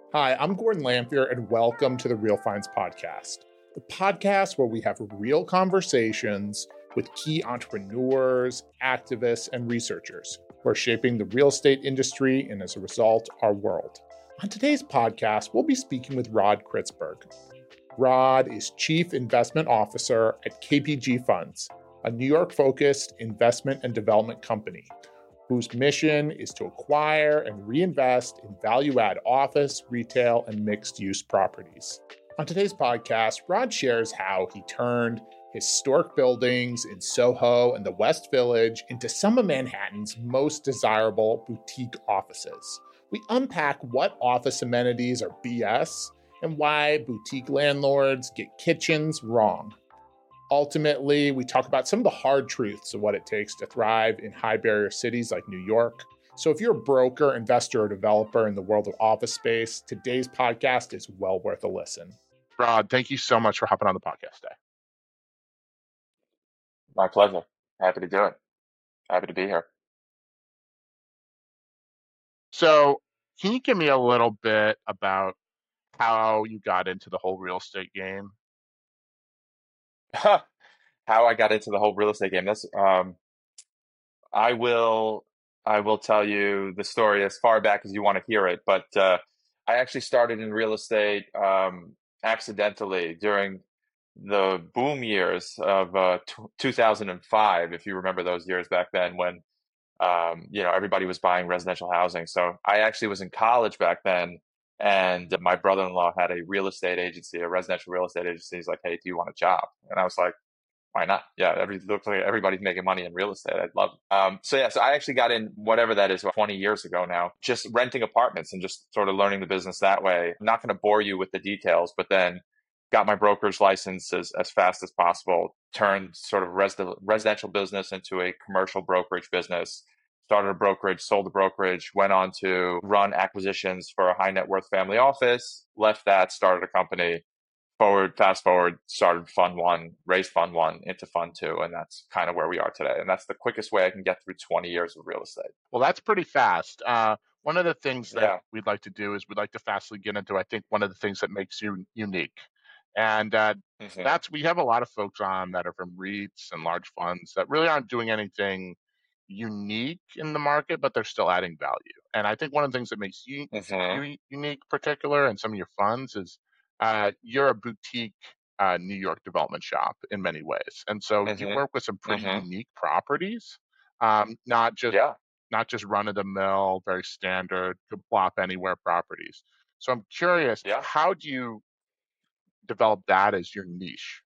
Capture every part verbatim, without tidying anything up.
Hi, I'm Gordon Lamphere, and welcome to the Real Finds Podcast, the podcast where we have real conversations with key entrepreneurs, activists, and researchers who are shaping the real estate industry and, as a result, our world. On today's podcast, we'll be speaking with Rod Kritzberg. Rod is Chief Investment Officer at K P G Funds, a New York-focused investment and development company whose mission is to acquire and reinvest in value-add office, retail, and mixed-use properties. On today's podcast, Rod shares how he turned historic buildings in Soho and the West Village into some of Manhattan's most desirable boutique offices. We unpack what office amenities are B S and why boutique landlords get kitchens wrong. Ultimately, we talk about some of the hard truths of what it takes to thrive in high-barrier cities like New York. So if you're a broker, investor, or developer in the world of office space, today's podcast is well worth a listen. Rod, thank you so much for hopping on the podcast today. My pleasure. Happy to do it. Happy to be here. So can you give me a little bit about how you got into the whole real estate game? How I got into the whole real estate game. That's um, I will I will tell you the story as far back as you want to hear it. But uh, I actually started in real estate um, accidentally during the boom years of uh, t- two thousand five, if you remember those years back then when um, you know everybody was buying residential housing. So I actually was in college back then, and my brother-in-law had a real estate agency, a residential real estate agency. He's like, "Hey, do you want a job?" And I was like, why not? Yeah, every looks like everybody's making money in real estate. I'd love it. Um, so yeah, so I actually got in whatever that is, twenty years ago now, just renting apartments and just sort of learning the business that way. I'm not going to bore you with the details, but then got my broker's license as, as fast as possible, turned sort of res- residential business into a commercial brokerage business, started a brokerage, sold a brokerage, went on to run acquisitions for a high net worth family office, left that, started a company. Forward, fast forward, started fund one, raised fund one into fund two, and that's kind of where we are today. And that's the quickest way I can get through twenty years of real estate. Well, that's pretty fast. Uh, one of the things that Yeah. we'd like to do is we'd like to fastly get into, I think, one of the things that makes you unique. And uh, hmm that's, we have a lot of folks on that are from REITs and large funds that really aren't doing anything unique in the market, but they're still adding value. And I think one of the things that makes you, hmm you unique, particular, and some of your funds is uh, you're a boutique uh, New York development shop in many ways. And so you hmm work with some pretty hmm unique properties, um, not just Yeah. not just run of the mill, very standard, could plop anywhere properties. So I'm curious, Yeah. how do you develop that as your niche?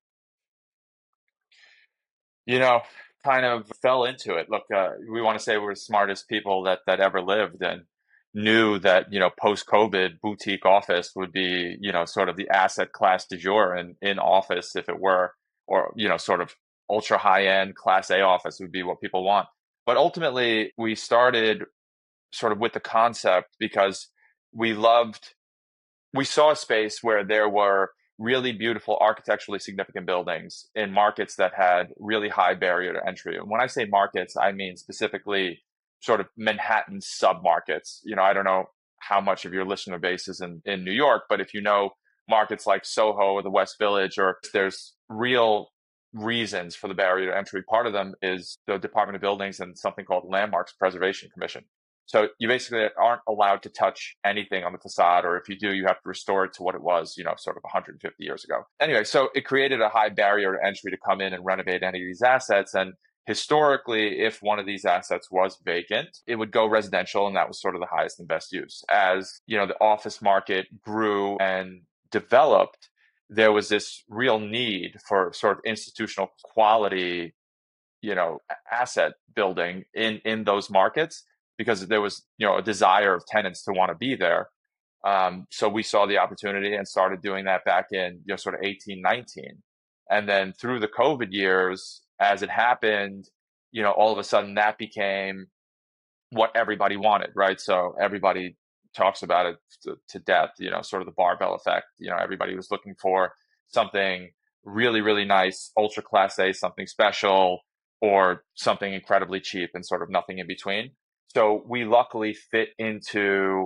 You know, kind of fell into it. Look, uh, we want to say we're the smartest people that that ever lived, and knew that you know post COVID boutique office would be you know sort of the asset class du jour in in office if it were, or you know sort of ultra high end class A office would be what people want. But ultimately, we started sort of with the concept because we loved we saw a space where there were really beautiful architecturally significant buildings in markets that had really high barrier to entry. And when I say markets, I mean specifically sort of Manhattan submarkets. You know, I don't know how much of your listener base is in, in New York, but if you know markets like Soho or the West Village, or there's real reasons for the barrier to entry. Part of them is the Department of Buildings and something called Landmarks Preservation Commission. So you basically aren't allowed to touch anything on the facade, or if you do, you have to restore it to what it was, you know, sort of one hundred fifty years ago. Anyway, so it created a high barrier to entry to come in and renovate any of these assets. And historically, if one of these assets was vacant, it would go residential, and that was sort of the highest and best use. As, you know, the office market grew and developed, there was this real need for sort of institutional quality, you know, asset building in in those markets, because there was you know a desire of tenants to want to be there. Um, so we saw the opportunity and started doing that back in you know sort of eighteen, nineteen. And then through the COVID years, as it happened, you know, all of a sudden that became what everybody wanted, right? So everybody talks about it to, to death, you know, sort of the barbell effect. You know, everybody was looking for something really, really nice, ultra class A, something special, or something incredibly cheap and sort of nothing in between. So we luckily fit into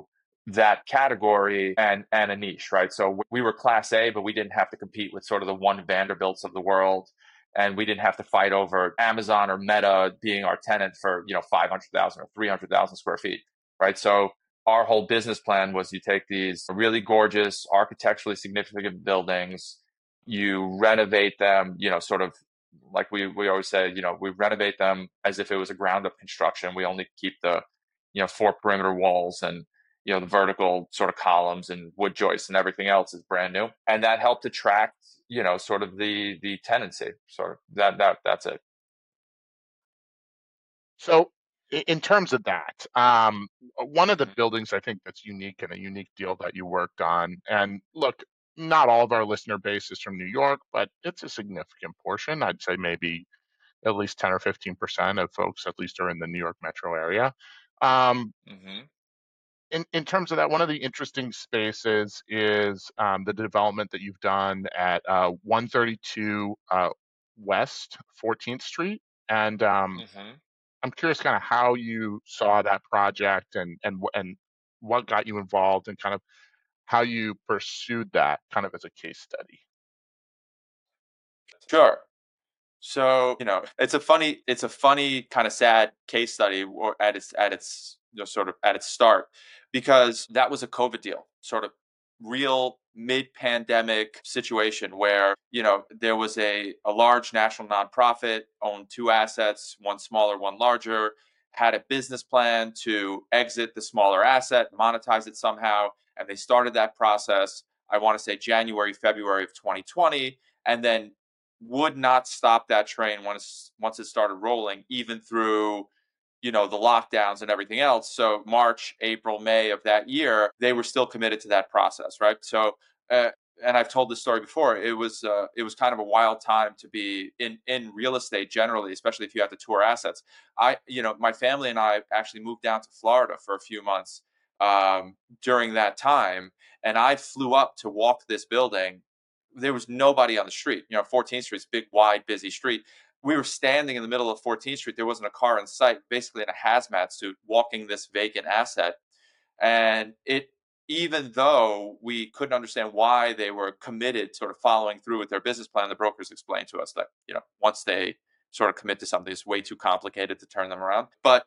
that category and and a niche, right? So we were Class A, but we didn't have to compete with sort of the one Vanderbilts of the world, and we didn't have to fight over Amazon or Meta being our tenant for, you know, five hundred thousand or three hundred thousand square feet, right? So our whole business plan was you take these really gorgeous, architecturally significant buildings, you renovate them, you know, sort of like we we always say, you know, we renovate them as if it was a ground up construction. We only keep the, you know, four perimeter walls, and, you know, the vertical sort of columns and wood joists and everything else is brand new. And that helped attract, you know, sort of the the tenancy. Sort of that that that's it. So, in terms of that, um, one of the buildings I think that's unique and a unique deal that you worked on, and look, not all of our listener base is from New York, but it's a significant portion. I'd say maybe at least ten or fifteen percent of folks, at least, are in the New York metro area. Um, Mm-hmm. in, in terms of that, one of the interesting spaces is um, the development that you've done at uh, one thirty-two uh, West fourteenth Street. And um, Mm-hmm. I'm curious kind of how you saw that project and and wh- and what got you involved and kind of how you pursued that kind of as a case study. Sure. So, you know, it's a funny, it's a funny kind of sad case study, or at its at its you know, sort of at its start, because that was a COVID deal, sort of real mid-pandemic situation where, you know, there was a a large national nonprofit, owned two assets, one smaller, one larger, had a business plan to exit the smaller asset, monetize it somehow, and they started that process, I want to say January, February of twenty twenty, and then would not stop that train once once it started rolling, even through, you know, the lockdowns and everything else. So March, April, May of that year, they were still committed to that process, right? So, uh, and I've told this story before. It was uh, it was kind of a wild time to be in in real estate generally, especially if you have to tour assets. I, you know, my family and I actually moved down to Florida for a few months um, during that time, and I flew up to walk this building. There was nobody on the street. You know, fourteenth Street's big, wide, busy street. We were standing in the middle of fourteenth Street. There wasn't a car in sight, basically in a hazmat suit, walking this vacant asset. And it, even though we couldn't understand why they were committed, sort of following through with their business plan, the brokers explained to us that, you know, once they sort of commit to something, it's way too complicated to turn them around. But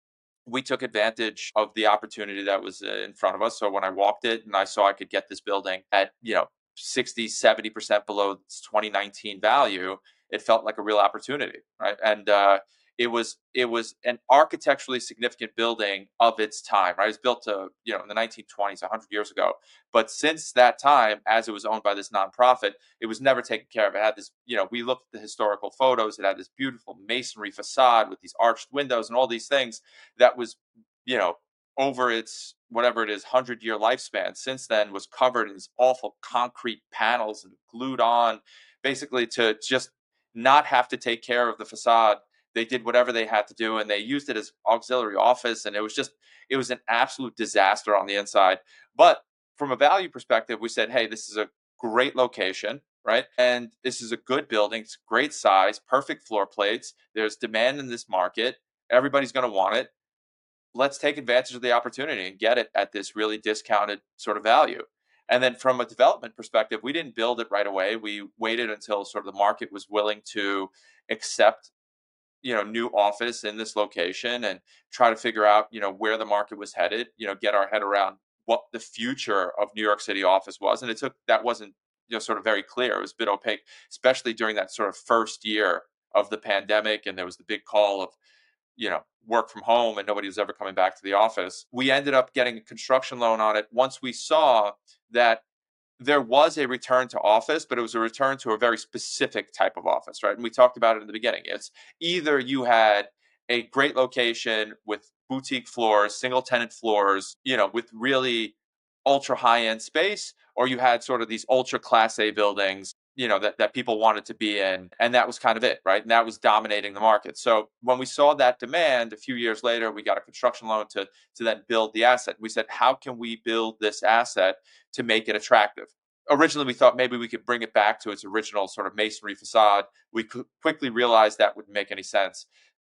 we took advantage of the opportunity that was uh, in front of us. So when I walked it and I saw I could get this building at, you know, sixty, seventy percent below its twenty nineteen value, it felt like a real opportunity, right? And uh, it was it was an architecturally significant building of its time, right? It was built to, you know, in the nineteen twenties, one hundred years ago. But since that time, as it was owned by this nonprofit, it was never taken care of. It had this, you know, we looked at the historical photos. It had this beautiful masonry facade with these arched windows and all these things that was, you know, over its whatever it is, hundred year lifespan since then, was covered in these awful concrete panels and glued on, basically to just not have to take care of the facade. They did whatever they had to do, and they used it as auxiliary office, and it was just it was an absolute disaster on the inside. But from a value perspective, we said, hey, this is a great location, right? And this is a good building. It's great size, perfect floor plates. There's demand in this market. Everybody's going to want it. Let's take advantage of the opportunity and get it at this really discounted sort of value. And then from a development perspective, we didn't build it right away. We waited until sort of the market was willing to accept, you know, new office in this location, and try to figure out, you know, where the market was headed, you know, get our head around what the future of New York City office was. And it took, that wasn't, you know, sort of very clear. It was a bit opaque, especially during that sort of first year of the pandemic. And there was the big call of, you know, work from home, and nobody was ever coming back to the office. We ended up getting a construction loan on it once we saw that there was a return to office, but it was a return to a very specific type of office, right? And we talked about it in the beginning. It's either you had a great location with boutique floors, single tenant floors, you know, with really ultra high end space, or you had sort of these ultra class A buildings, you know, that, that people wanted to be in. And that was kind of it, right? And that was dominating the market. So when we saw that demand a few years later, we got a construction loan to, to then build the asset. We said, how can we build this asset to make it attractive? Originally, we thought maybe we could bring it back to its original sort of masonry facade. We quickly realized that wouldn't make any sense.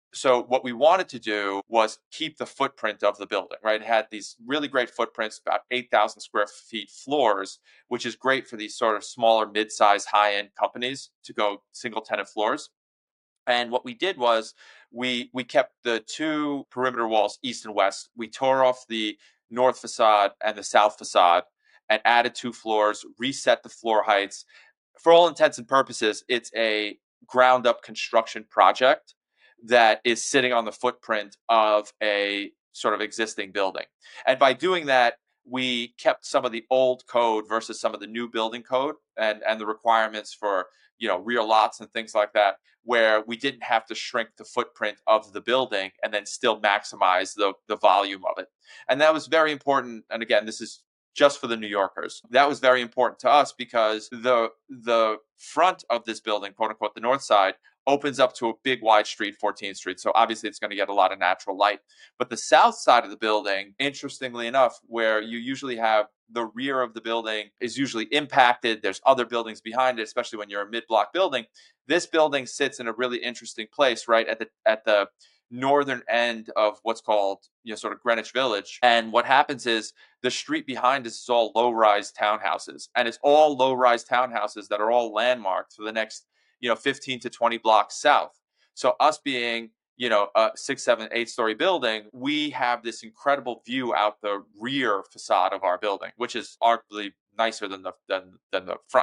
So what we wanted to do was keep the footprint of the building, right? It had these really great footprints, about eight thousand square feet floors, which is great for these sort of smaller, mid-sized, high-end companies to go single tenant floors. And what we did was we we kept the two perimeter walls, east and west. We tore off the north facade and the south facade and added two floors, reset the floor heights. For all intents and purposes, it's a ground up construction project that is sitting on the footprint of a sort of existing building. And by doing that, we kept some of the old code versus some of the new building code and, and the requirements for, you know, rear lots and things like that, where we didn't have to shrink the footprint of the building and then still maximize the, the volume of it. And that was very important. And again, this is just for the New Yorkers. That was very important to us because the the front of this building, quote unquote, the north side, opens up to a big wide street, fourteenth Street. So obviously it's going to get a lot of natural light. But the south side of the building, interestingly enough, where you usually have the rear of the building is usually impacted. There's other buildings behind it, especially when you're a mid-block building. This building sits in a really interesting place, right at the at the northern end of what's called, you know, sort of Greenwich Village. And what happens is the street behind us is all low-rise townhouses, and it's all low-rise townhouses that are all landmarked for the next, you know, fifteen to twenty blocks south. So us being, you know, a six, seven, eight story building, we have this incredible view out the rear facade of our building, which is arguably nicer than the than, than the front.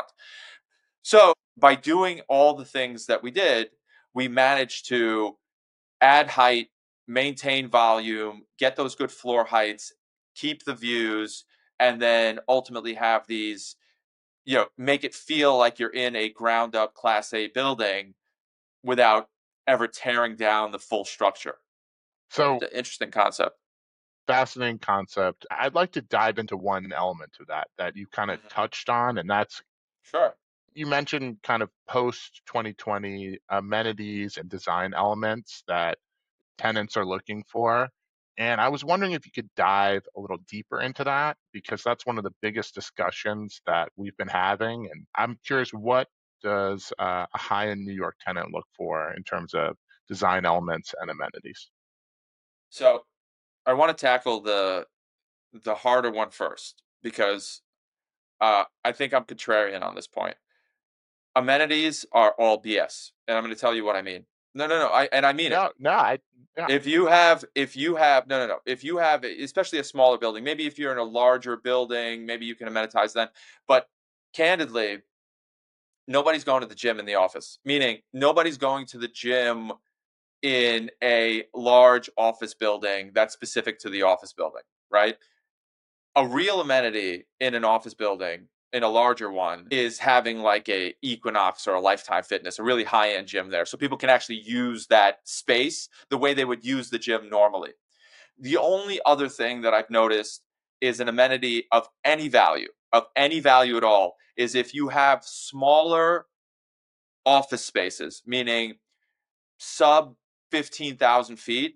So by doing all the things that we did, we managed to add height, maintain volume, get those good floor heights, keep the views, and then ultimately have these, you know, make it feel like you're in a ground up Class A building without ever tearing down the full structure. So, Interesting concept. Fascinating concept. I'd like to dive into one element of that that you kind of Mm-hmm. touched on, and that's Sure. you mentioned kind of post twenty twenty amenities and design elements that tenants are looking for. And I was wondering if you could dive a little deeper into that because that's one of the biggest discussions that we've been having. And I'm curious, what does uh, a high-end New York tenant look for in terms of design elements and amenities? So I want to tackle the the harder one first because uh, I think I'm contrarian on this point. Amenities are all B S, and I'm going to tell you what I mean. No, no, no. I and I mean it. No, no, I yeah, If you have, if you have, no, no, no. If you have, especially a smaller building, maybe if you're in a larger building, maybe you can amenitize then. But candidly, nobody's going to the gym in the office. Meaning, nobody's going to the gym in a large office building that's specific to the office building, right? A real amenity in an office building, in a larger one, is having like a Equinox or a Lifetime Fitness, a really high-end gym there, so people can actually use that space the way they would use the gym normally. The only other thing that I've noticed is an amenity of any value, of any value at all, is if you have smaller office spaces, meaning sub fifteen thousand feet,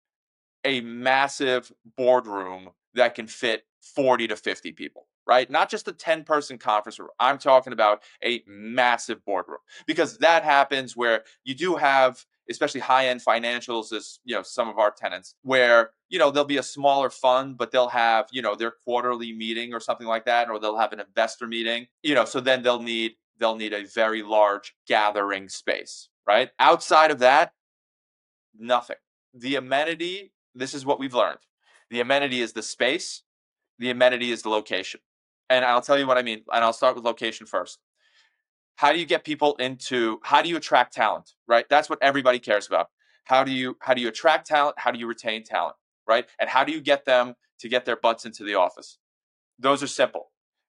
a massive boardroom that can fit forty to fifty people, right? Not just a ten person conference room. I'm talking about a massive boardroom because that happens where you do have, especially high end financials, as you know, some of our tenants, where, you know, there'll be a smaller fund, but they'll have, you know, their quarterly meeting or something like that, or they'll have an investor meeting, you know, so then they'll need, they'll need a very large gathering space, right? Outside of that, nothing. The amenity, this is what we've learned. The amenity is the space, the amenity is the location. And I'll tell you what I mean. And I'll start with location first. How do you get people into, how do you attract talent, right? That's what everybody cares about. How do you how do you attract talent? How do you retain talent, right? And how do you get them to get their butts into the office? Those are simple.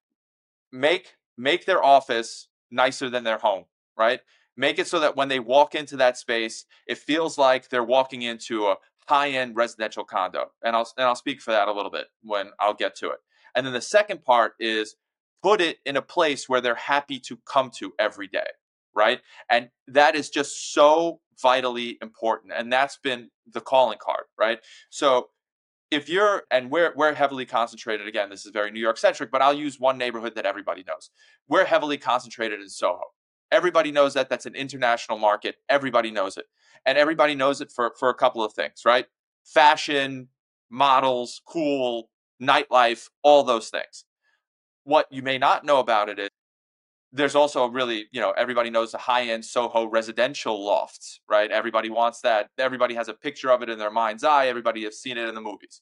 Make make their office nicer than their home, right? Make it so that when they walk into that space, it feels like they're walking into a high-end residential condo. And I'll and I'll speak for that a little bit when I'll get to it. And then the second part is put it in a place where they're happy to come to every day, right? And that is just so vitally important. And that's been the calling card, right? So if you're, and we're we're heavily concentrated, again, this is very New York centric, but I'll use one neighborhood that everybody knows. We're heavily concentrated in Soho. Everybody knows that. That's an international market. Everybody knows it. And everybody knows it for, for a couple of things, right? Fashion, models, cool, nightlife, all those things. What you may not know about it is there's also a really, you know, everybody knows the high-end Soho residential lofts, right? Everybody wants that. Everybody has a picture of it in their mind's eye. Everybody has seen it in the movies.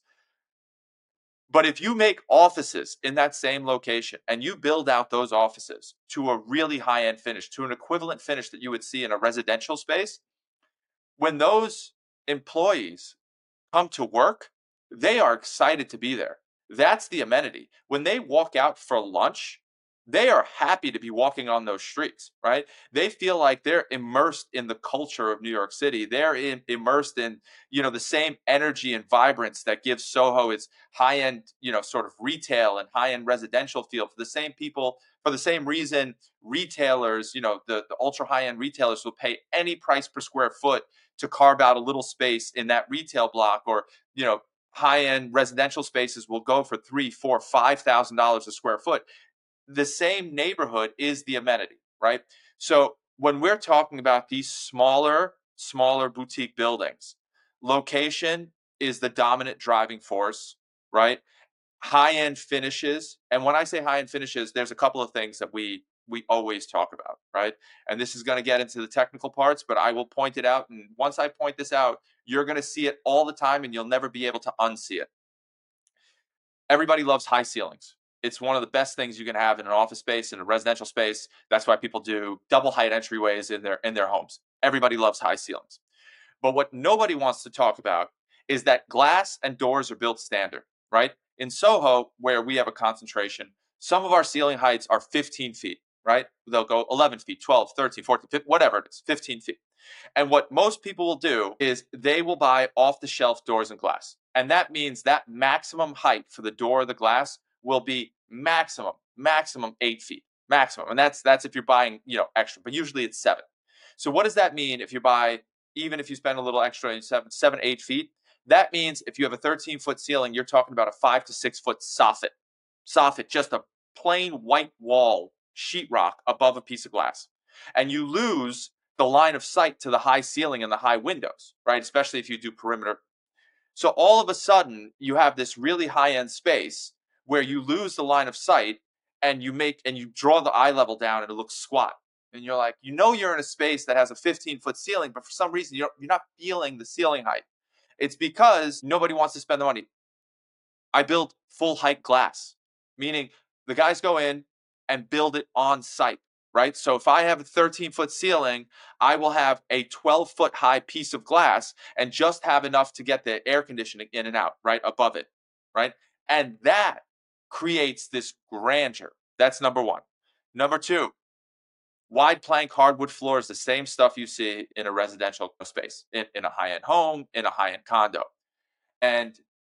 But if you make offices in that same location and you build out those offices to a really high-end finish, to an equivalent finish that you would see in a residential space, when those employees come to work, they are excited to be there. That's the amenity. When they walk out for lunch, they are happy to be walking on those streets, right? They feel like they're immersed in the culture of New York City. They're in, immersed in, you know, the same energy and vibrance that gives Soho its high-end, you know, sort of retail and high-end residential feel. For the same people, for the same reason, retailers, you know, the, the ultra high-end retailers will pay any price per square foot to carve out a little space in that retail block, or, you know, high-end residential spaces will go for three, four, five thousand dollars a square foot. The same neighborhood is the amenity, right? So when we're talking about these smaller, smaller boutique buildings, location is the dominant driving force, right? High-end finishes. And when I say high-end finishes, there's a couple of things that we we always talk about, right? And this is going to get into the technical parts, but I will point it out. And once I point this out, you're going to see it all the time and you'll never be able to unsee it. Everybody loves high ceilings. It's one of the best things you can have in an office space, in a residential space. That's why people do double height entryways in their in their homes. Everybody loves high ceilings. But what nobody wants to talk about is that glass and doors are built standard, right? In Soho, where we have a concentration, some of our ceiling heights are fifteen feet, right? They'll go eleven feet, twelve, thirteen, fourteen, fifteen, whatever it is, fifteen feet. And what most people will do is they will buy off-the-shelf doors and glass. And that means that maximum height for the door or the glass will be maximum, maximum eight feet, maximum. And that's that's if you're buying, you know, extra, but usually it's seven. So what does that mean if you buy, even if you spend a little extra in seven, seven, eight feet? That means if you have a thirteen foot ceiling, you're talking about a five to six foot soffit. Soffit, just a plain white wall, sheetrock above a piece of glass. And you lose the line of sight to the high ceiling and the high windows, right? Especially if you do perimeter. So all of a sudden, you have this really high-end space where you lose the line of sight and you make and you draw the eye level down and it looks squat. And you're like, you know, you're in a space that has a fifteen foot ceiling, but for some reason you're, you're not feeling the ceiling height. It's because nobody wants to spend the money. I build full height glass, meaning the guys go in and build it on site, right? So if I have a thirteen foot ceiling, I will have a twelve foot high piece of glass and just have enough to get the air conditioning in and out, right, above it, right? And that creates this grandeur. That's number one. Number two, wide plank hardwood floors, the same stuff you see in a residential space, in, in a high-end home, in a high-end condo. And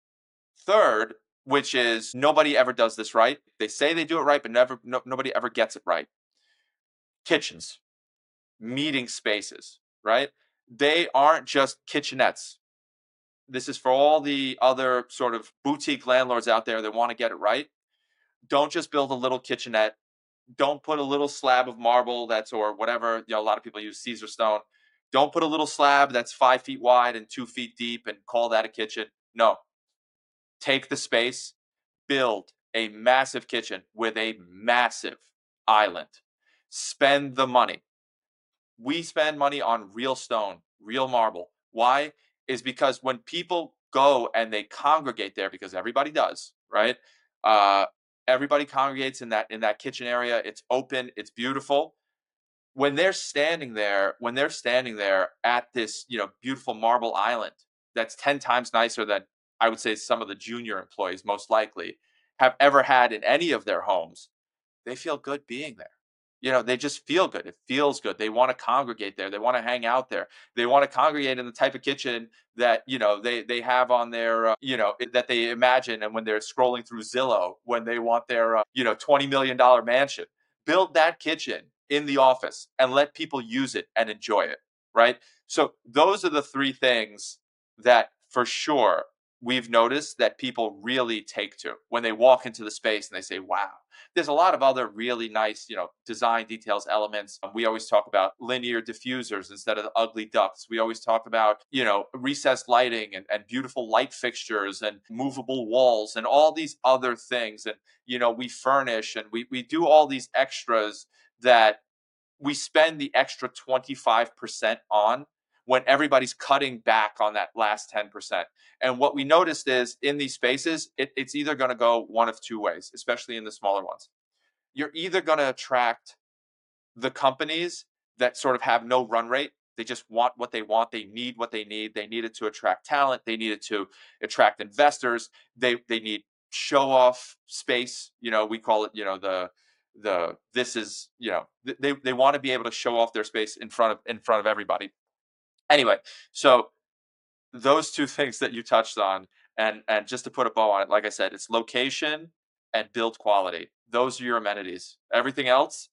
third, which is nobody ever does this right. They say they do it right, but never no, nobody ever gets it right. Kitchens, meeting spaces, right? They aren't just kitchenettes. This is for all the other sort of boutique landlords out there that want to get it right. Don't just build a little kitchenette. Don't put a little slab of marble that's, or whatever, you know, a lot of people use Caesar stone. Don't put a little slab that's five feet wide and two feet deep and call that a kitchen. No. Take the space, build a massive kitchen with a massive island. Spend the money. We spend money on real stone, real marble. Why? Is because when people go and they congregate there, because everybody does, right? Uh, everybody congregates in that in that kitchen area. It's open. It's beautiful. When they're standing there, when they're standing there at this, you know, beautiful marble island, that's ten times nicer than I would say some of the junior employees most likely have ever had in any of their homes. They feel good being there. You know, they just feel good. It feels good. They want to congregate there. They want to hang out there. They want to congregate in the type of kitchen that, you know, they, they have on their, uh, you know, that they imagine. And when they're scrolling through Zillow, when they want their, uh, you know, twenty million dollars mansion, build that kitchen in the office and let people use it and enjoy it, right? So those are the three things that for sure we've noticed that people really take to when they walk into the space and they say, wow. There's a lot of other really nice, you know, design details, elements. Um, we always talk about linear diffusers instead of the ugly ducts. We always talk about, you know, recessed lighting and, and beautiful light fixtures and movable walls and all these other things. And, you know, we furnish and we, we do all these extras that we spend the extra twenty-five percent on when everybody's cutting back on that last ten percent. And what we noticed is in these spaces, it, it's either going to go one of two ways, especially in the smaller ones. You're either going to attract the companies that sort of have no run rate. They just want what they want. They need what they need. They need it to attract talent. They need it to attract investors. They they need show off space. You know, we call it, you know, the the this is, you know, they they want to be able to show off their space in front of in front of everybody. Anyway, so those two things that you touched on, and and just to put a bow on it, like I said, it's location and build quality. Those are your amenities. Everything else,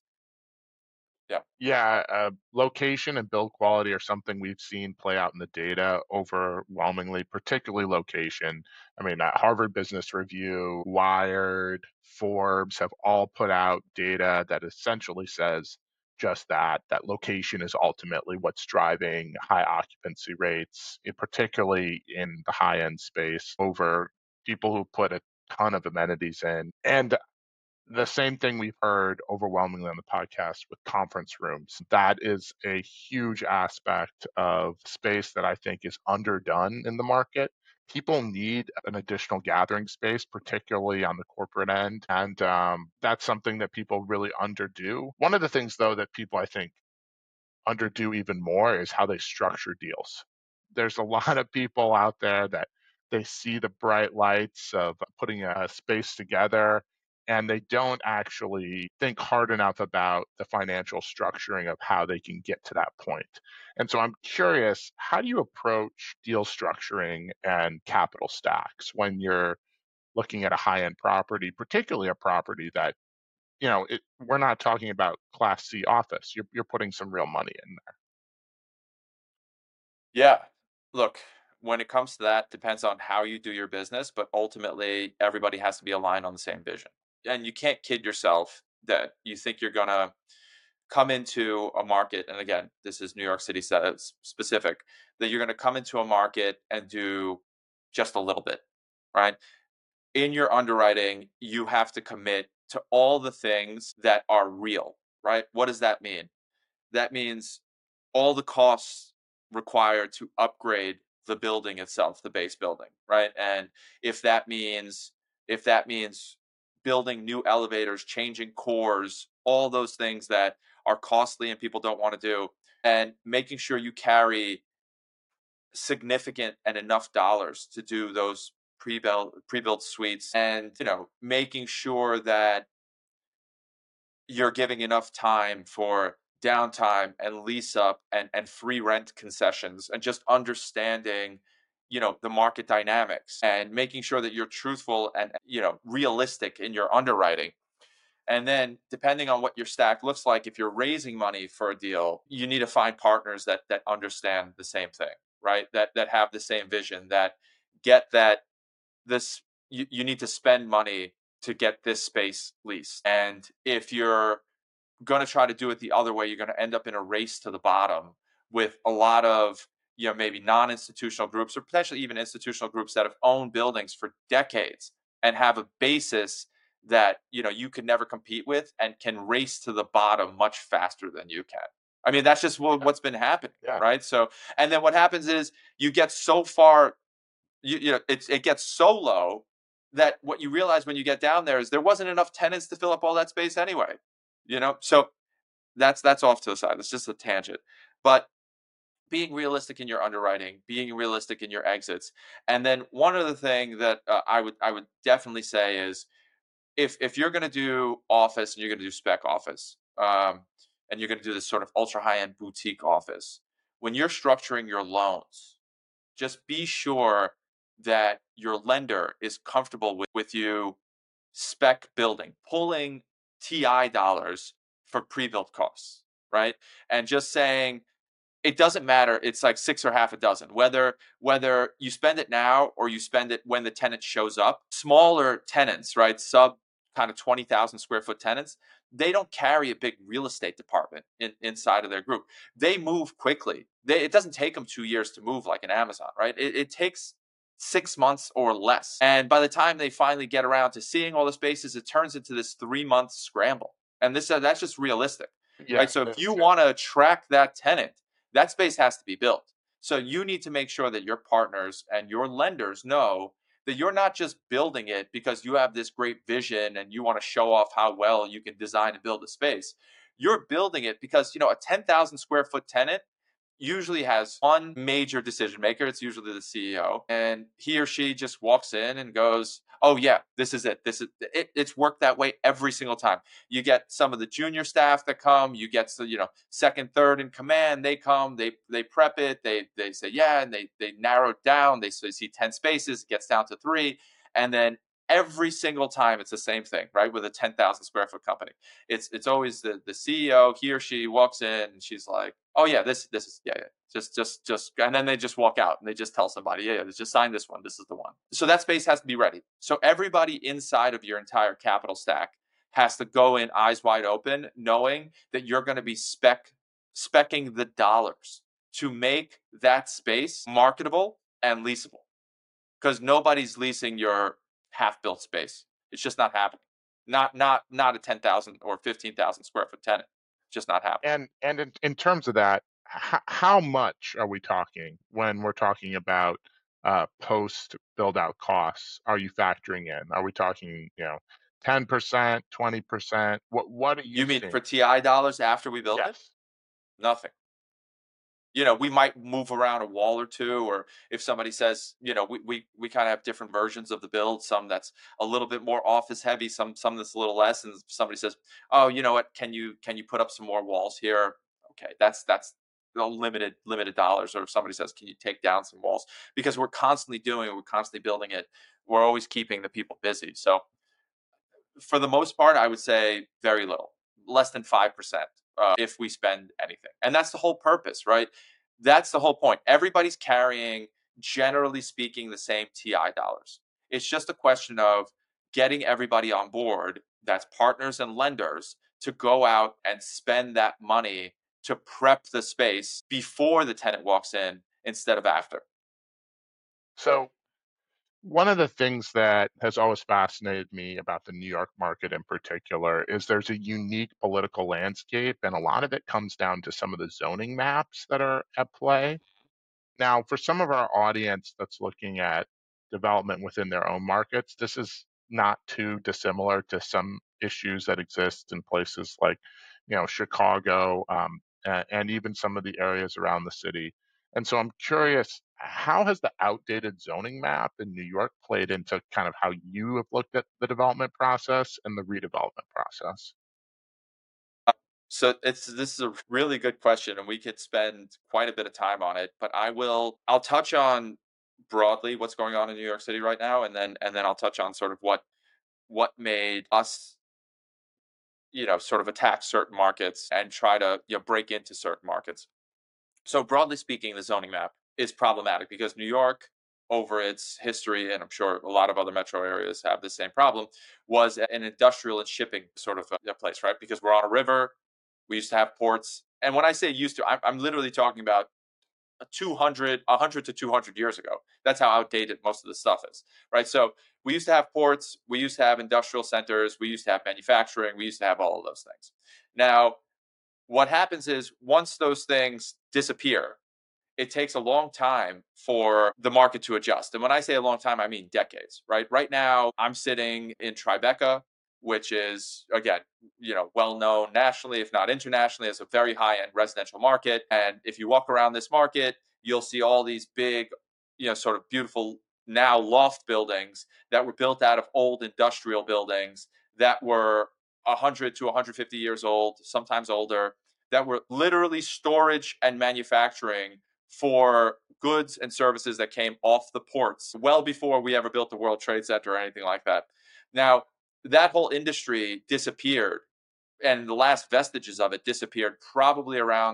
yeah. Yeah, uh, location and build quality are something we've seen play out in the data overwhelmingly, particularly location. I mean, uh, Harvard Business Review, Wired, Forbes have all put out data that essentially says just that, that location is ultimately what's driving high occupancy rates, eh, particularly in the high end space over people who put a ton of amenities in. And the same thing we've heard overwhelmingly on the podcast with conference rooms. That is a huge aspect of space that I think is underdone in the market. People need an additional gathering space, particularly on the corporate end. And um, that's something that people really underdo. One of the things, though, that people I think underdo even more is how they structure deals. There's a lot of people out there that they see the bright lights of putting a space together and they don't actually think hard enough about the financial structuring of how they can get to that point. And so I'm curious, how do you approach deal structuring and capital stacks when you're looking at a high-end property, particularly a property that, you know, it, we're not talking about Class C office. You're, you're putting some real money in there. Yeah. Look, when it comes to that, depends on how you do your business, but ultimately everybody has to be aligned on the same vision. And you can't kid yourself that you think you're going to come into a market. And again, this is New York City specific, that you're going to come into a market and do just a little bit, right? In your underwriting, you have to commit to all the things that are real, right? What does that mean? That means all the costs required to upgrade the building itself, the base building, right? And if that means if that means building new elevators, changing cores, all those things that are costly and people don't want to do, and making sure you carry significant and enough dollars to do those pre-built pre-built suites, and you know, making sure that you're giving enough time for downtime and lease up and, and free rent concessions, and just understanding, you know, the market dynamics and making sure that you're truthful and, you know, realistic in your underwriting. And then depending on what your stack looks like, if you're raising money for a deal, you need to find partners that that understand the same thing, right? That that have the same vision, that get that this you, you need to spend money to get this space leased. And if you're going to try to do it the other way, you're going to end up in a race to the bottom with a lot of, you know, maybe non-institutional groups or potentially even institutional groups that have owned buildings for decades and have a basis that, you know, you could never compete with and can race to the bottom much faster than you can. I mean, that's just what, Yeah. what's been happening, Yeah. right? So, and then what happens is you get so far, you, you know, it's, it gets so low that what you realize when you get down there is there wasn't enough tenants to fill up all that space anyway, you know? So that's that's off to the side. It's just a tangent. But being realistic in your underwriting, being realistic in your exits, and then one other thing that uh, I would I would definitely say is if if you're going to do office and you're going to do spec office, um, and you're going to do this sort of ultra high end boutique office, when you're structuring your loans, just be sure that your lender is comfortable with, with you spec building, pulling T I dollars for pre-built costs, right? And just saying, it doesn't matter. It's like six or half a dozen, whether whether you spend it now or you spend it when the tenant shows up. Smaller tenants, right? Sub kind of twenty thousand square foot tenants, they don't carry a big real estate department in, inside of their group. They move quickly. They, it doesn't take them two years to move like an Amazon, right? It, it takes six months or less. And by the time they finally get around to seeing all the spaces, it turns into this three month scramble. And this uh, that's just realistic, Yeah, right? So if you yeah. want to attract that tenant, that space has to be built. So you need to make sure that your partners and your lenders know that you're not just building it because you have this great vision and you want to show off how well you can design and build a space. You're building it because, you know, a ten thousand square foot tenant usually has one major decision maker. It's usually the C E O, and he or she just walks in and goes, "Oh yeah, this is it. This is it." It's worked that way every single time. You get some of the junior staff that come. You get the, you know, second, third in command. They come. They they prep it. They they say yeah, and they they narrow it down. They, so they see ten spaces. It gets down to three, and then every single time it's the same thing, right? With a ten thousand square foot company, it's it's always the the C E O. He or she walks in and she's like, "Oh yeah, this this is yeah yeah." Just just just and then they just walk out and they just tell somebody, "Yeah, yeah, just sign this one. This is the one." So that space has to be ready. So everybody inside of your entire capital stack has to go in eyes wide open, knowing that you're going to be spec specking the dollars to make that space marketable and leasable, because nobody's leasing your half-built space. It's just not happening. Not not not a ten thousand or fifteen thousand square foot tenant. Just not happening. And and in, in terms of that, h- how much are we talking when we're talking about uh, post build out costs? Are you factoring in? Are we talking, you know, ten percent, twenty percent? What what are you You mean for seeing? T I dollars after we build it? Yes. Nothing. You know, we might move around a wall or two, or if somebody says, you know, we we, we kind of have different versions of the build, some that's a little bit more office heavy, some some that's a little less, and somebody says, oh, you know what, can you can you put up some more walls here? Okay, that's that's the limited limited dollars. Or if somebody says, can you take down some walls? Because we're constantly doing it, we're constantly building it, we're always keeping the people busy. So for the most part, I would say very little, less than five percent uh, if we spend anything. And that's the whole purpose, right? That's the whole point. Everybody's carrying, generally speaking, the same T I dollars. It's just a question of getting everybody on board, that's partners and lenders, to go out and spend that money to prep the space before the tenant walks in instead of after. So one of the things that has always fascinated me about the New York market in particular is there's a unique political landscape, and a lot of it comes down to some of the zoning maps that are at play. Now, for some of our audience that's looking at development within their own markets, this is not too dissimilar to some issues that exist in places like, you know, Chicago, um, a- and even some of the areas around the city. And so I'm curious, how has the outdated zoning map in New York played into kind of how you have looked at the development process and the redevelopment process? So it's this is a really good question, and we could spend quite a bit of time on it. But I will I'll touch on broadly what's going on in New York City right now, and then and then I'll touch on sort of what what made us, you know, sort of attack certain markets and try to, you know, break into certain markets. So broadly speaking, the zoning map is problematic because New York, over its history, and I'm sure a lot of other metro areas have the same problem, was an industrial and shipping sort of a place, right? Because we're on a river, we used to have ports. And when I say used to, I'm, I'm literally talking about a two hundred, one hundred to two hundred years ago. That's how outdated most of the stuff is, right? So we used to have ports, we used to have industrial centers, we used to have manufacturing, we used to have all of those things. Now, what happens is once those things disappear, it takes a long time for the market to adjust. And when I say a long time, I mean decades, right? Right now, I'm sitting in Tribeca, which is, again, you know, well known nationally, if not internationally, as a very high end residential market. And if you walk around this market, you'll see all these big, you know, sort of beautiful now loft buildings that were built out of old industrial buildings that were one hundred to one hundred fifty years old, sometimes older, that were literally storage and manufacturing for goods and services that came off the ports well before we ever built the World Trade Center or anything like that. Now, that whole industry disappeared, and the last vestiges of it disappeared probably around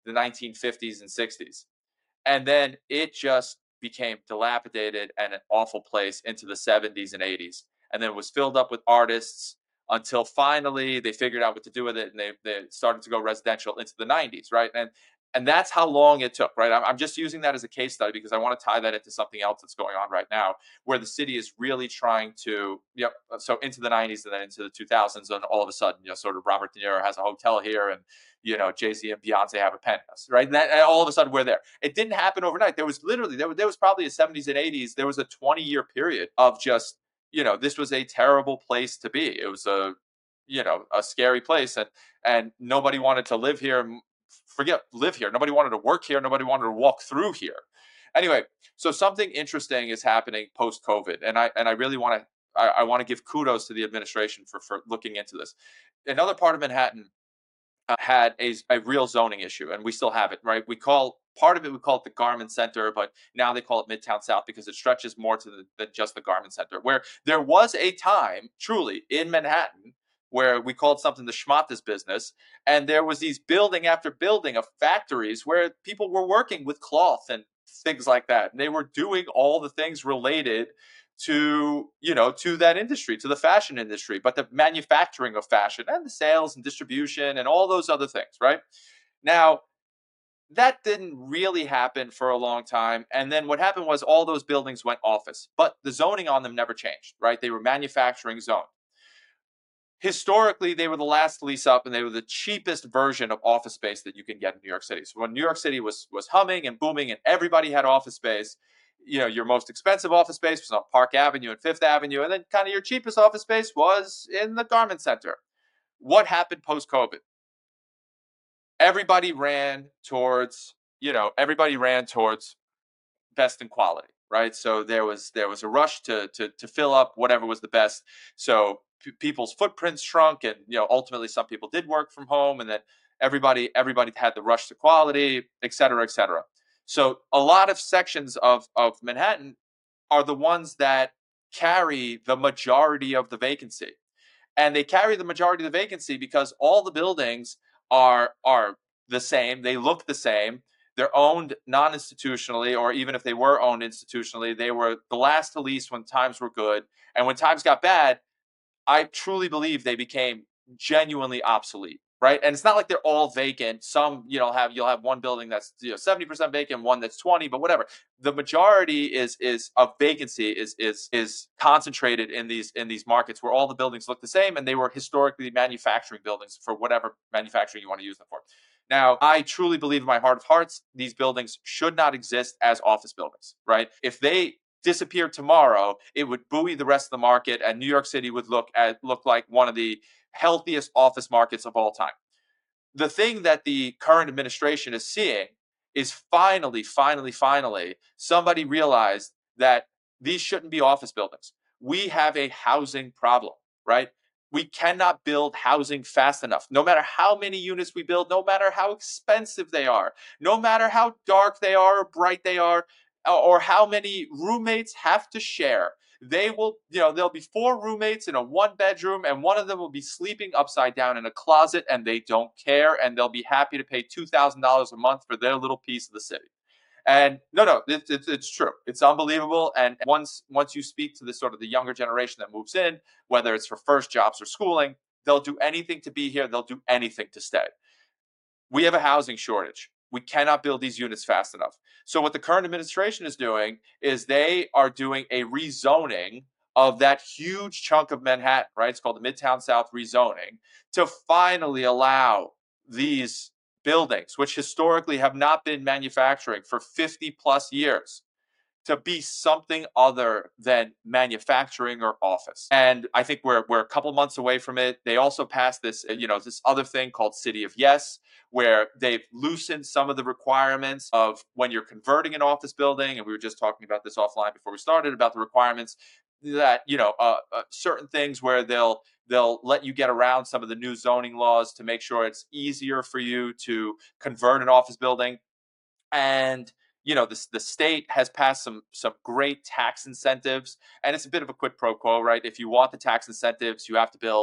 the nineteen fifties and sixties. And then it just became dilapidated and an awful place into the seventies and eighties. And then it was filled up with artists until finally they figured out what to do with it, and they, they started to go residential into the nineties, right? And and that's how long it took, right? I'm, I'm just using that as a case study because I want to tie that into something else that's going on right now, where the city is really trying to, you know, so into the nineties and then into the two thousands, and all of a sudden, you know, sort of Robert De Niro has a hotel here, and you know, Jay-Z and Beyonce have a penthouse, right? And, that, and all of a sudden we're there. It didn't happen overnight. There was literally, there was, there was probably a seventies and eighties, there was a twenty year period of just, you know, this was a terrible place to be. It was a, you know, a scary place, and, and nobody wanted to live here. Forget live here. Nobody wanted to work here. Nobody wanted to walk through here. Anyway, so something interesting is happening post-COVID. And I, and I really want to, I, I want to give kudos to the administration for, for looking into this. Another part of Manhattan Uh, had a, a real zoning issue, and we still have it, right? We call part of it, we call it the Garment Center, but now they call it Midtown South because it stretches more to the, than just the Garment Center, where there was a time, truly, in Manhattan, where we called something the schmatas business, and there was these building after building of factories where people were working with cloth and things like that. And they were doing all the things related to, you know, to that industry, to the fashion industry, but the manufacturing of fashion and the sales and distribution and all those other things, right? Now, that didn't really happen for a long time. And then what happened was all those buildings went office, but the zoning on them never changed, right? They were manufacturing zoned. Historically, they were the last to lease up, and they were the cheapest version of office space that you can get in New York City. So when New York City was was humming and booming and everybody had office space, you know, your most expensive office space was on Park Avenue and Fifth Avenue, and then kind of your cheapest office space was in the Garment Center. What happened post-COVID? Everybody ran towards, you know, everybody ran towards best in quality, right? So there was there was a rush to to to fill up whatever was the best. So p- people's footprints shrunk, and you know, ultimately some people did work from home, and then everybody everybody had the rush to quality, et cetera, et cetera. So a lot of sections of of Manhattan are the ones that carry the majority of the vacancy. And they carry the majority of the vacancy because all the buildings are are the same. They look the same. They're owned non-institutionally, or even if they were owned institutionally, they were the last to lease when times were good. And when times got bad, I truly believe they became genuinely obsolete, right? And it's not like they're all vacant. Some, you know, have you'll have one building that's, you know, seventy percent vacant, one that's twenty, but whatever. The majority is is of vacancy is is is concentrated in these in these markets where all the buildings look the same, and they were historically manufacturing buildings for whatever manufacturing you want to use them for. Now, I truly believe in my heart of hearts, these buildings should not exist as office buildings, right? If they disappeared tomorrow, it would buoy the rest of the market, and New York City would look at look like one of the healthiest office markets of all time. The thing that the current administration is seeing is finally, finally, finally, somebody realized that these shouldn't be office buildings. We have a housing problem, right? We cannot build housing fast enough. No matter how many units we build, no matter how expensive they are, no matter how dark they are or bright they are, or how many roommates have to share. They will, you know, there'll be four roommates in a one bedroom, and one of them will be sleeping upside down in a closet, and they don't care, and they'll be happy to pay two thousand dollars a month for their little piece of the city. And no, no, it's, it's, it's true. It's unbelievable. And once once you speak to the sort of the younger generation that moves in, whether it's for first jobs or schooling, they'll do anything to be here. They'll do anything to stay. We have a housing shortage. We cannot build these units fast enough. So what the current administration is doing is they are doing a rezoning of that huge chunk of Manhattan, right? It's called the Midtown South rezoning, to finally allow these buildings, which historically have not been manufacturing for fifty plus years, to be something other than manufacturing or office. And I think we're we're a couple months away from it. They also passed this, you know, this other thing called City of Yes, where they've loosened some of the requirements of when you're converting an office building. And we were just talking about this offline before we started about the requirements that, you know, uh, uh, certain things where they'll they'll let you get around some of the new zoning laws to make sure it's easier for you to convert an office building. And you know, the, the state has passed some some great tax incentives, and it's a bit of a quid pro quo, right? If you want the tax incentives, you have to build,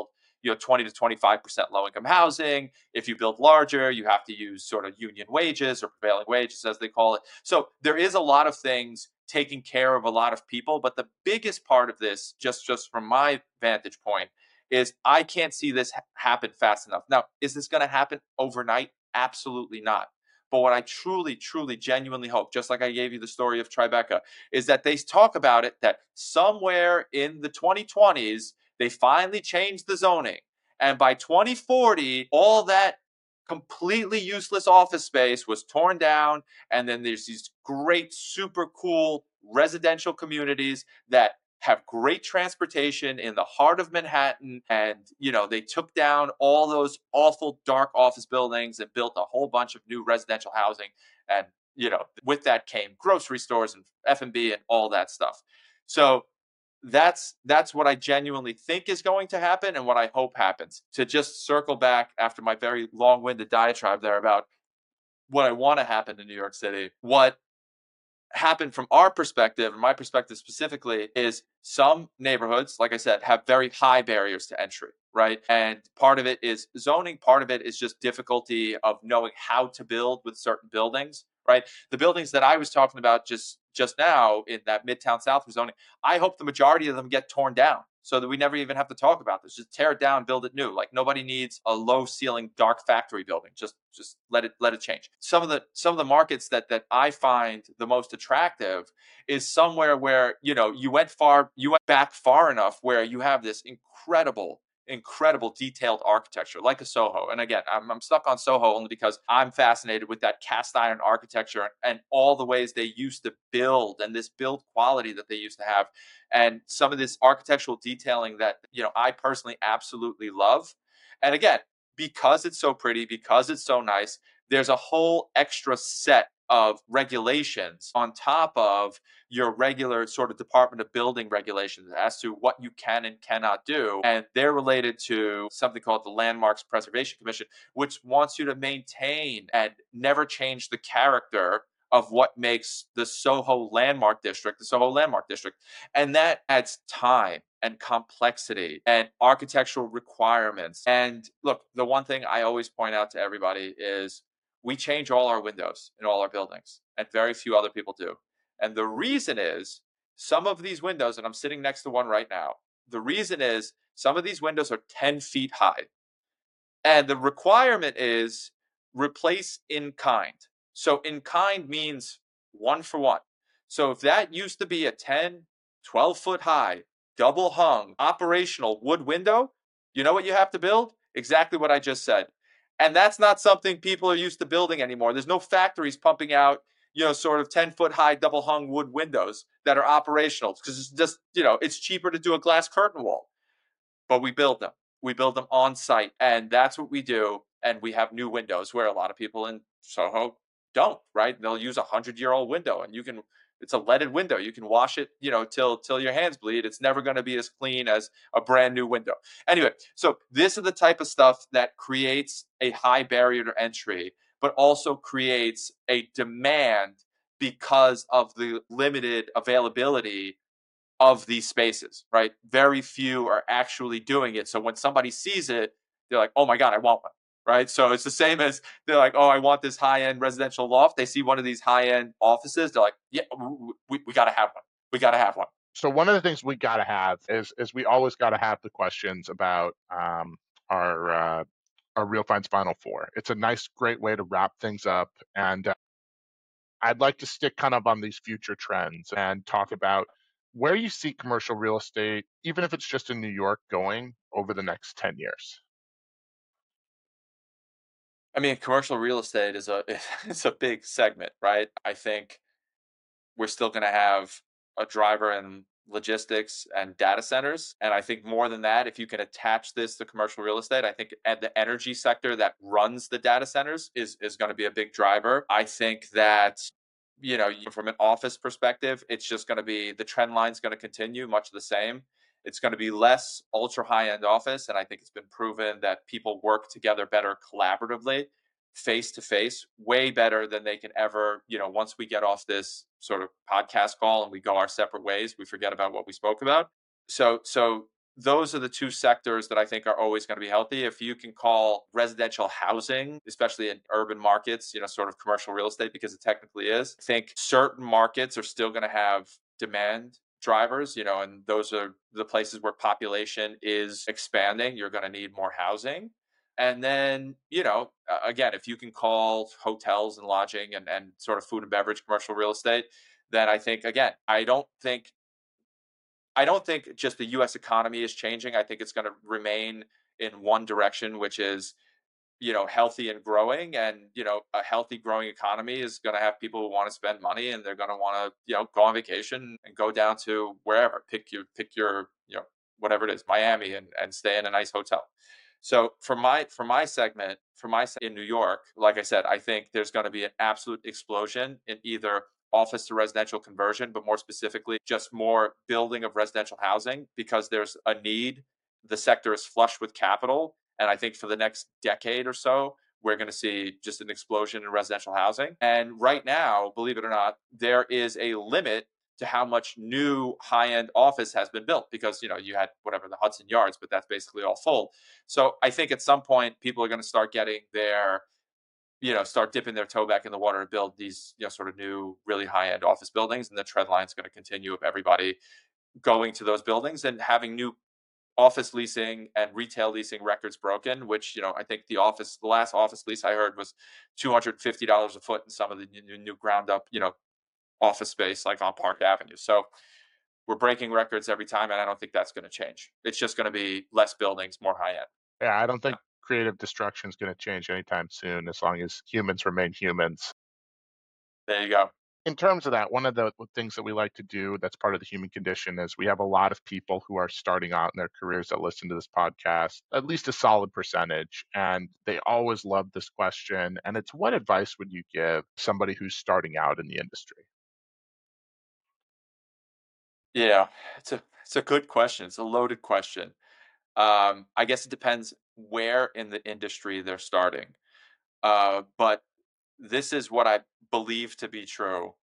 you know, twenty to twenty-five percent low income housing. If you build larger, you have to use sort of union wages or prevailing wages, as they call it. So there is a lot of things taking care of a lot of people. But the biggest part of this, just, just from my vantage point, is I can't see this ha- happen fast enough. Now, is this going to happen overnight? Absolutely not. But what I truly, truly, genuinely hope, just like I gave you the story of Tribeca, is that they talk about it, that somewhere in the twenty twenties, they finally changed the zoning. And by twenty forty, all that completely useless office space was torn down. And then there's these great, super cool residential communities that have great transportation in the heart of Manhattan. And, you know, they took down all those awful dark office buildings and built a whole bunch of new residential housing. And, you know, with that came grocery stores and F and B and all that stuff. So that's that's what I genuinely think is going to happen and what I hope happens. To just circle back after my very long-winded diatribe there about what I want to happen in New York City, what happened from our perspective, and my perspective specifically, is some neighborhoods, like I said, have very high barriers to entry, right? And part of it is zoning, part of it is just difficulty of knowing how to build with certain buildings, right? The buildings that I was talking about just just now in that Midtown South zoning, I hope the majority of them get torn down so that we never even have to talk about this. Just tear it down, build it new. Like nobody needs a low ceiling dark factory building. Just just let it let it change. Some of the some of the markets that that I find the most attractive is somewhere where, you know, you went far you went back far enough where you have this incredible incredible detailed architecture like a Soho. And again, I'm, I'm stuck on Soho only because I'm fascinated with that cast iron architecture and all the ways they used to build and this build quality that they used to have. And some of this architectural detailing that, you know, I personally absolutely love. And again, because it's so pretty, because it's so nice, there's a whole extra set of regulations on top of your regular sort of Department of Building regulations as to what you can and cannot do. And they're related to something called the Landmarks Preservation Commission, which wants you to maintain and never change the character of what makes the Soho Landmark District, the Soho Landmark District. And that adds time and complexity and architectural requirements. And look, the one thing I always point out to everybody is we change all our windows in all our buildings, and very few other people do. And the reason is some of these windows, and I'm sitting next to one right now, the reason is some of these windows are ten feet high. And the requirement is replace in kind. So in kind means one for one. So if that used to be a ten, twelve foot high, double hung, operational wood window, you know what you have to build? Exactly what I just said. And that's not something people are used to building anymore. There's no factories pumping out, you know, sort of ten foot high double hung wood windows that are operational because it's just, you know, it's cheaper to do a glass curtain wall. But we build them. We build them on site, and that's what we do. And we have new windows where a lot of people in Soho don't, right? They'll use a hundred year old window, and you can. It's a leaded window. You can wash it, you know, till till your hands bleed. It's never going to be as clean as a brand new window. Anyway, so this is the type of stuff that creates a high barrier to entry, but also creates a demand because of the limited availability of these spaces, right? Very few are actually doing it. So when somebody sees it, they're like, oh my God, I want one, right? So it's the same as they're like, oh, I want this high-end residential loft. They see one of these high-end offices. They're like, yeah, we, we got to have one. We got to have one. So one of the things we got to have is is we always got to have the questions about um, our uh, our Real Finds Final Four. It's a nice, great way to wrap things up, and uh, I'd like to stick kind of on these future trends and talk about where you see commercial real estate, even if it's just in New York, going over the next ten years. I mean, commercial real estate is a it's a big segment, right? I think we're still going to have a driver in logistics and data centers. And I think more than that, if you can attach this to commercial real estate, I think the energy sector that runs the data centers is, is going to be a big driver. I think that, you know, from an office perspective, it's just going to be, the trend line is going to continue much the same. It's going to be less ultra high end office. And I think it's been proven that people work together better collaboratively, face to face, way better than they can ever, you know, once we get off this sort of podcast call and we go our separate ways, we forget about what we spoke about. So, so those are the two sectors that I think are always going to be healthy. If you can call residential housing, especially in urban markets, you know, sort of commercial real estate, because it technically is, I think certain markets are still going to have demand drivers, you know, and those are the places where population is expanding. You're going to need more housing. And then, you know, again, if you can call hotels and lodging and, and sort of food and beverage commercial real estate, then I think, again, I don't think I don't think just the U S economy is changing. I think it's going to remain in one direction, which is, you know, healthy and growing. And, you know, a healthy growing economy is going to have people who want to spend money, and they're going to want to, you know, go on vacation and go down to wherever, pick your, pick your, you know, whatever it is, Miami, and, and stay in a nice hotel. So for my, for my segment, for my in New York, like I said, I think there's going to be an absolute explosion in either office to residential conversion, but more specifically, just more building of residential housing, because there's a need. The sector is flush with capital. And I think for the next decade or so, we're going to see just an explosion in residential housing. And right now, believe it or not, there is a limit to how much new high-end office has been built, because, you know, you had whatever, the Hudson Yards, but that's basically all full. So I think at some point people are going to start getting their, you know, start dipping their toe back in the water and build these, you know, sort of new, really high-end office buildings. And the trend line is going to continue of everybody going to those buildings and having new office leasing and retail leasing records broken, which, you know, I think the office, the last office lease I heard was two hundred fifty dollars a foot in some of the new, new ground up, you know, office space, like on Park Avenue. So we're breaking records every time. And I don't think that's going to change. It's just going to be less buildings, more high end. Yeah, I don't Yeah. think creative destruction is going to change anytime soon as long as humans remain humans. There you go. In terms of that, one of the things that we like to do that's part of the human condition is we have a lot of people who are starting out in their careers that listen to this podcast, at least a solid percentage. And they always love this question. And it's, what advice would you give somebody who's starting out in the industry? Yeah, it's a it's a good question. It's a loaded question. Um, I guess it depends where in the industry they're starting. Uh, but this is what I believe to be true.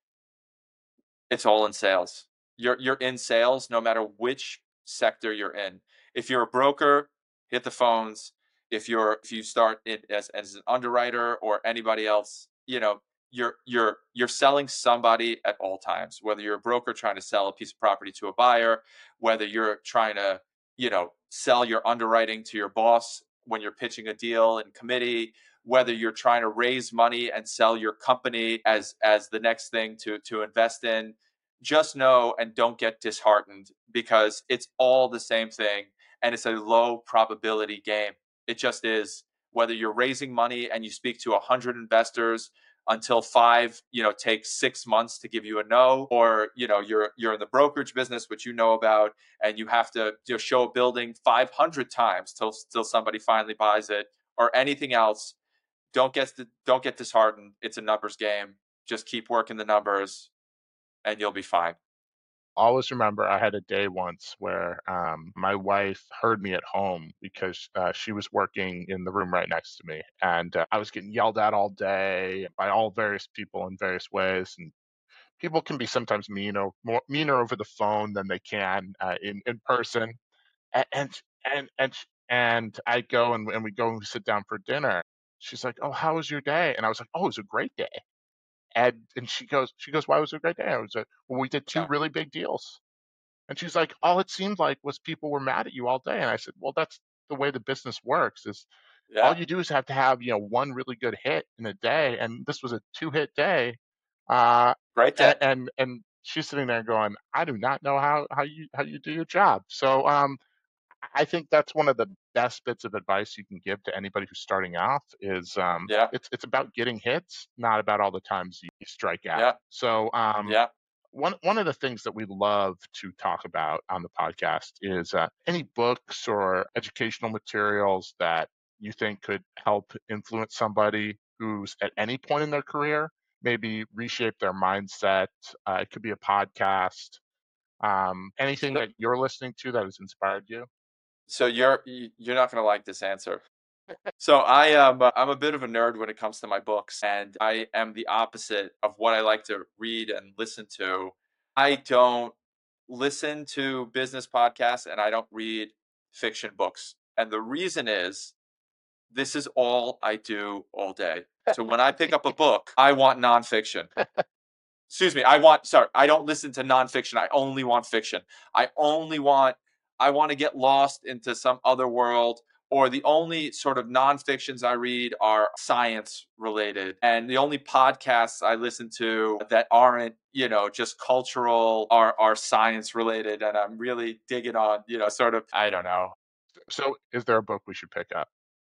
It's all in sales. You're you're in sales no matter which sector you're in. If you're a broker, hit the phones. If you're if you start it as as an underwriter or anybody else, you know, you're you're you're selling somebody at all times. Whether you're a broker trying to sell a piece of property to a buyer, whether you're trying to, you know, sell your underwriting to your boss when you're pitching a deal in committee, whether you're trying to raise money and sell your company as as the next thing to to invest in, just know and don't get disheartened, because it's all the same thing, and it's a low probability game. It just is. Whether you're raising money and you speak to one hundred investors until five, you know, takes six months to give you a no, or, you know, you're you're in the brokerage business, which you know about, and you have to, you know, show a building five hundred times till till somebody finally buys it, or anything else. Don't get don't get disheartened. It's a numbers game. Just keep working the numbers, and you'll be fine. Always remember, I had a day once where um, my wife heard me at home because uh, she was working in the room right next to me. And uh, I was getting yelled at all day by all various people in various ways. And people can be sometimes mean or more meaner over the phone than they can uh, in, in person. And, and, and, and, and I go and, and we go and we sit down for dinner. She's like, "Oh, how was your day?" And I was like, "Oh, it was a great day." And, and she goes, she goes, "Why was it a great day?" I was like, "Well, we did two Yeah, really big deals." And she's like, "All it seemed like was people were mad at you all day." And I said, "Well, that's the way the business works is all yeah, you do is have to have, you know, one really good hit in a day. And this was a two hit day. Uh, great day. and, and, and she's sitting there going, "I do not know how, how you, how you do your job." So, um, I think that's one of the best bits of advice you can give to anybody who's starting off is, um, Yeah, it's, it's about getting hits, not about all the times you strike out. yeah, So, um, yeah. one one of the things that we love to talk about on the podcast is uh, any books or educational materials that you think could help influence somebody who's at any point in their career, maybe reshape their mindset. Uh, it could be a podcast, um, anything So, that you're listening to that has inspired you. so you're you- you're not going to like this answer. So I am uh, I'm a bit of a nerd when it comes to my books, and I am the opposite of what I like to read and listen to. I don't. listen to business podcasts and I don't read fiction books. And the reason is this is all I do all day. So when I pick up a book, I want nonfiction. Excuse me, I want, sorry, I don't listen to nonfiction. I only want fiction. I only want, I want to get lost into some other world, or the only sort of nonfictions I read are science related. And the only podcasts I listen to that aren't, you know, just cultural are, are science related. And I'm really digging on, you know, sort of, I don't know. So is there a book we should pick up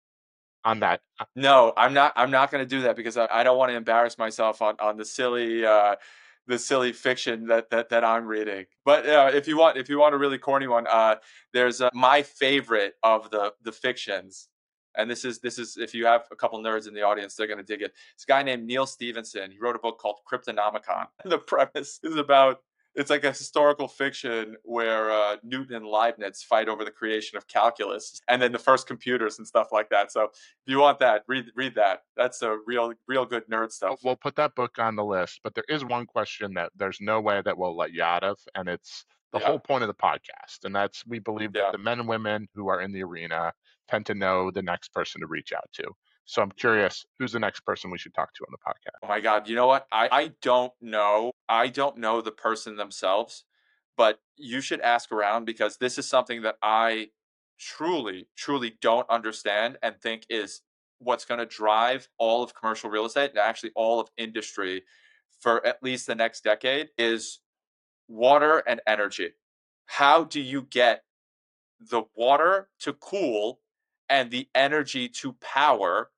on that? No, I'm not. I'm not going to do that because I, I don't want to embarrass myself on on the silly, uh, the silly fiction that that that I'm reading. But uh, if you want, if you want a really corny one, uh, there's uh, my favorite of the the fictions, and this is this is if you have a couple nerds in the audience, they're going to dig it. It's a guy named Neil Stephenson. He wrote a book called Cryptonomicon. The premise is about, it's like a historical fiction where uh, Newton and Leibniz fight over the creation of calculus and then the first computers and stuff like that. So if you want that, read read that. That's a real real good nerd stuff. We'll put that book on the list, but there is one question that there's no way that we'll let you out of, and it's the Yeah. whole point of the podcast. And that's, we believe Yeah. that the men and women who are in the arena tend to know the next person to reach out to. So I'm curious, who's the next person we should talk to on the podcast? Oh my God. You know what? I, I don't know. I don't know the person themselves, but you should ask around because this is something that I truly, truly don't understand and think is what's going to drive all of commercial real estate and actually all of industry for at least the next decade is water and energy. How do you get the water to cool and the energy to power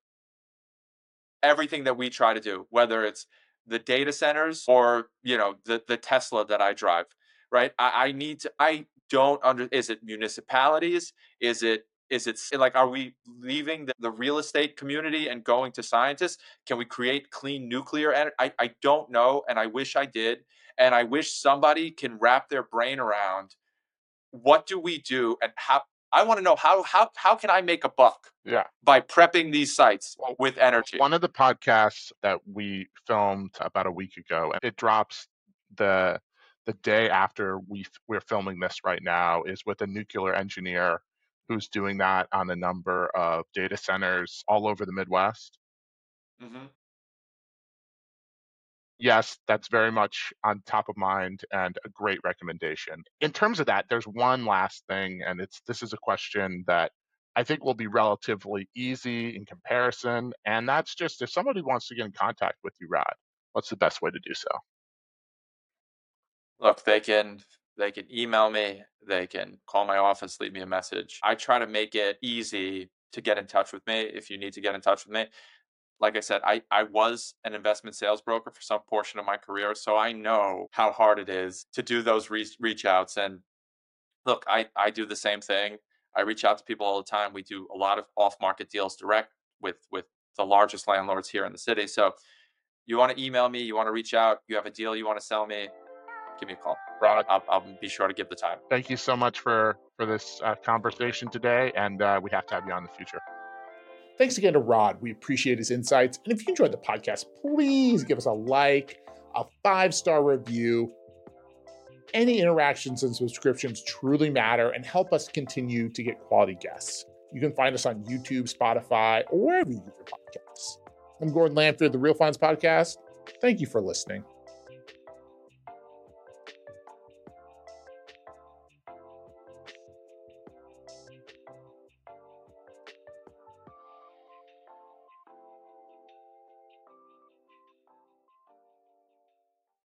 everything that we try to do, whether it's the data centers or, you know, the, the Tesla that I drive, right? I, I need to, I don't under, is it municipalities? Is it, is it like, are we leaving the, the real estate community and going to scientists? Can we create clean nuclear energy? I, I don't know. And I wish I did. And I wish somebody can wrap their brain around what do we do and how. I want to know how how how can I make a buck? Yeah. By prepping these sites Well, with energy. One of the podcasts that we filmed about a week ago, it drops the the day after we we're filming this right now, is with a nuclear engineer who's doing that on a number of data centers all over the Midwest. Mm-hmm. Yes, that's very much on top of mind and a great recommendation. In terms of that, there's one last thing, and it's this is a question that I think will be relatively easy in comparison, and that's just if somebody wants to get in contact with you, Rod, what's the best way to do so? Look, they can they can email me, they can call my office, leave me a message. I try to make it easy to get in touch with me if you need to get in touch with me. Like I said, I, I was an investment sales broker for some portion of my career, so I know how hard it is to do those reach, reach outs. And look, I, I do the same thing. I reach out to people all the time. We do a lot of off-market deals direct with, with the largest landlords here in the city. So you want to email me, you want to reach out, you have a deal you want to sell me, give me a call. Rod, I'll, I'll be sure to give the time. thank you so much for, for this uh, conversation today, and uh, we have to have you on in the future. Thanks again to Rod. We appreciate his insights. And if you enjoyed the podcast, please give us a like, a five-star review. Any interactions and subscriptions truly matter and help us continue to get quality guests. You can find us on YouTube, Spotify, or wherever you get your podcasts. I'm Gordon Lamphere of the Real Finds Podcast. Thank you for listening.